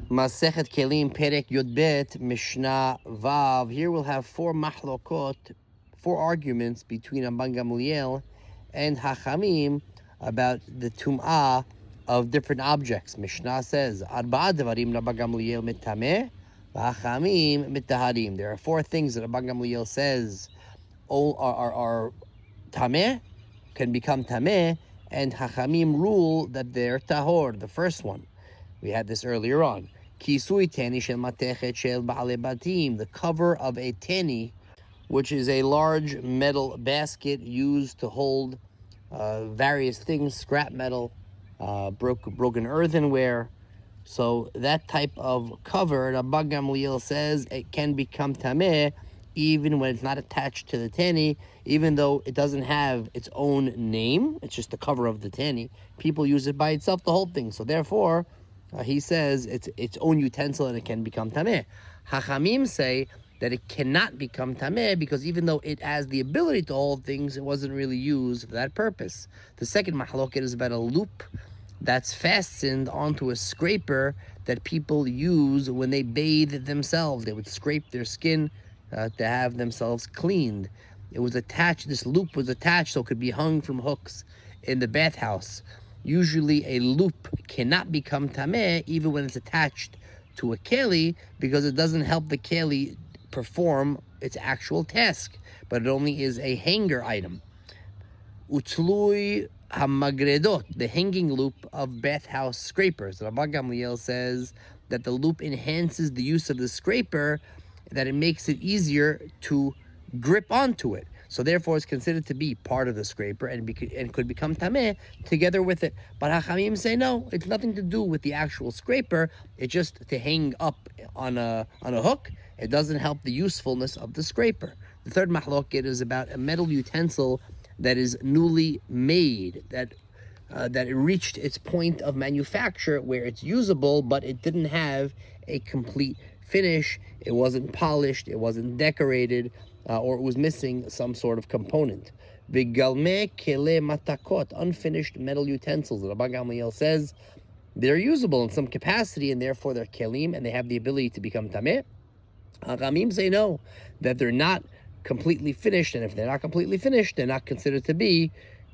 Masechet Kelim Perek Yud Bet Mishnah Vav. Here we'll have four mahlokot, four arguments between Rabban Gamliel and Hachamim about the tum'ah of different objects. Mishnah says, Arba'a devarim Rabban Gamliel mitameh, v'Hachamim mitaharim. There are four things that Rabban Gamliel says all are tameh, can become tameh, and Hachamim rule that they're tahor. The first one, we had this earlier on. Kisui teni shel matechet shel ba'alei batim, the cover of a teni, which is a large metal basket used to hold various things, scrap metal, broken earthenware. So that type of cover, Rabban Gamliel says, it can become tameh even when it's not attached to the teni, even though it doesn't have its own name. It's just the cover of the teni. People use it by itself, the whole thing. So therefore, he says it's its own utensil and it can become tameh. Hachamim say that it cannot become tameh because even though it has the ability to hold things, it wasn't really used for that purpose. The second mahloket is about a loop that's fastened onto a scraper that people use when they bathe themselves. They would scrape their skin to have themselves cleaned. It was attached, this loop was attached so it could be hung from hooks in the bathhouse. Usually a loop cannot become tameh even when it's attached to a keli because it doesn't help the keli perform its actual task, but it only is a hanger item. Utlui hamagredot, the hanging loop of bathhouse scrapers. Rabban Gamliel says that the loop enhances the use of the scraper, that it makes it easier to grip onto it. So therefore, it's considered to be part of the scraper and could become tameh together with it. But Hachamim say no, it's nothing to do with the actual scraper. It's just to hang up on a hook. It doesn't help the usefulness of the scraper. The third mahloket is about a metal utensil that is newly made, that it reached its point of manufacture where it's usable, but it didn't have a complete finish. It wasn't polished, it wasn't decorated, or it was missing some sort of component. Vigalme kele matakot, unfinished metal utensils. Rabban Gamliel says they're usable in some capacity and therefore they're kelim and they have the ability to become tameh. Hachamim say no, that they're not completely finished, and if they're not completely finished, they're not considered to be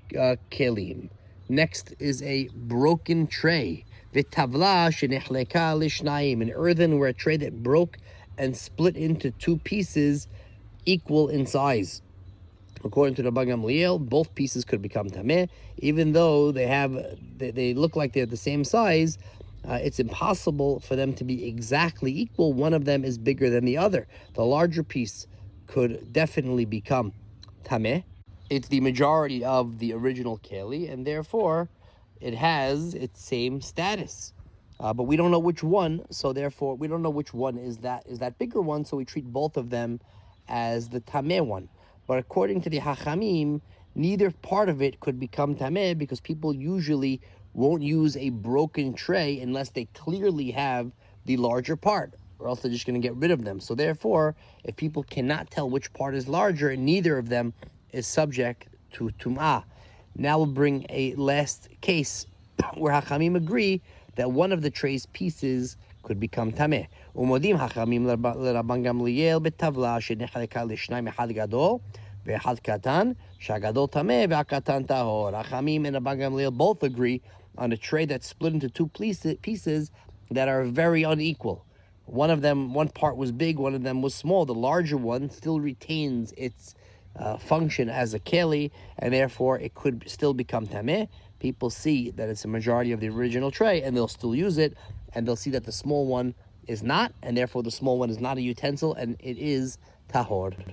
kelim. Next is a broken tray. V'tavla shenechleka lishnayim, an earthenware tray that broke and split into two pieces equal in size. According to Rabban Gamliel, both pieces could become tameh, even though they look like they're the same size. It's impossible for them to be exactly equal. One of them is bigger than the other. The larger piece could definitely become tameh. It's the majority of the original keli, and therefore it has its same status. But we don't know which one, so therefore we don't know which one is that bigger one, so we treat both of them as the tameh one. But according to the Hachamim, neither part of it could become tameh because people usually won't use a broken tray unless they clearly have the larger part, or else they're just going to get rid of them. So therefore, if people cannot tell which part is larger, neither of them is subject to tum'ah. Now we'll bring a last case where Hachamim agree that one of the tray's pieces could become tameh. Umodim Hachamim l'Rabban Gamliel betavla shenechaleka lishnayim echad gadol ve'echad katan shagadol tameh ve'akatan tahor. Hachamim and Rabban Gamliel both agree on a tray that's split into two pieces that are very unequal. One part was big, one of them was small. The larger one still retains its function as a keli, and therefore it could still become tameh. People see that it's a majority of the original tray, and they'll still use it, and they'll see that the small one is not, and therefore the small one is not a utensil, and it is tahor.